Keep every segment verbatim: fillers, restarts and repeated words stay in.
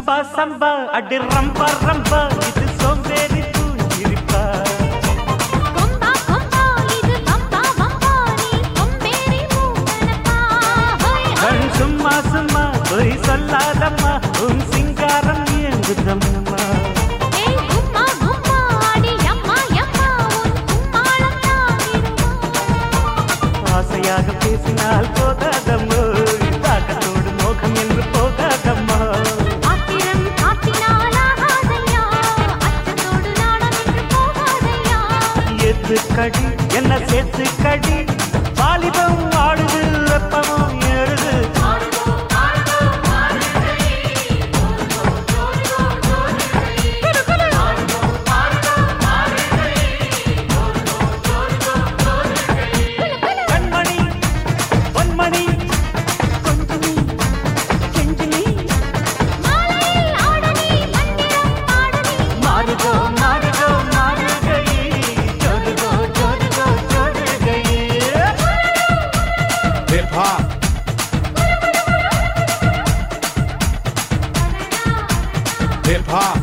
சம்பா சம்பா அடி ரம்பா ரம்பா இது சோம்பேறி பூஞ்சிரிப்பா கொம்பா கொம்பா இது பம்பா பம்பா நீ கொம்பேறி மூக்கனப்பா கண் சும்மா சும்மா பொய் சொல்லாதம்மா உன் சிங்காரம் இயங்குதம்மா ஏய் கும்மா கும்மா அடி அம்மா அம்மா உன் கும்மாளம் தாங்கிடுமா ஆசையாக பேசினால் போதாதம்மோ தாக்கத்தோடு மோகம் என்று போகாதம்மா ஆத்திரம் காட்டினால் ஆகாதையா அச்சத்தோடு நாடம் என்று போகாதையா எது கடி என்ன சேர்த்து கடி வாலிபம் ஆடுது வெப்பமும் ஏறுது கண்மணி பொன்மணி கொஞ்சமி கெஞ்சினி மாலையில் ஆடனி மந்திரம் பாடனி மாறுதோ மாறுதோ மாறுகை ஜோடுகோ ஜோடுகோ ஜோடுகை Hip hop. Hip hop.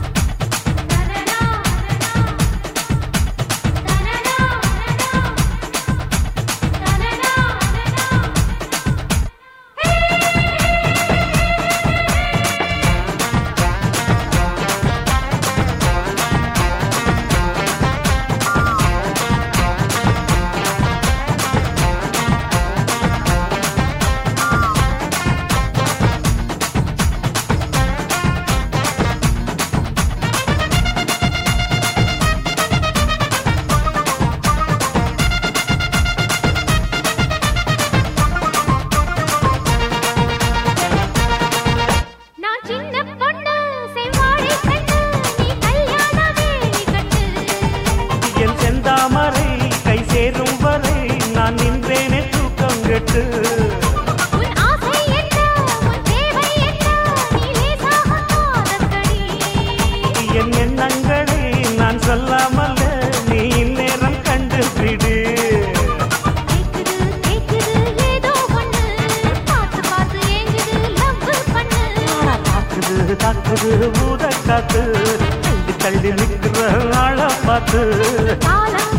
நான் சின்ன பொண்ணு செவ்வாழை கண்ணு நீ கல்யாண வேலி கட்டு என் செந்தாமரை கை சேரும் வரை நான் நின்றேனே தூக்கம் கெட்டு உன் ஆசை என்ன உன் தேவை என்ன நீ லேசாக காதற்கடி என் எண்ணங்களை நான் சொல்லாமல் நீ இந்நேரம் கண்டுபிடு கேக்குது கேக்குது ஏதோ ஒண்ணு பார்த்து பார்த்து ஏங்குது லவ் பண்ணு தாக்குது தாக்குது ஊத காத்து தள்ளி தள்ளி நிற்கிற ஆள பார்த்து காலம்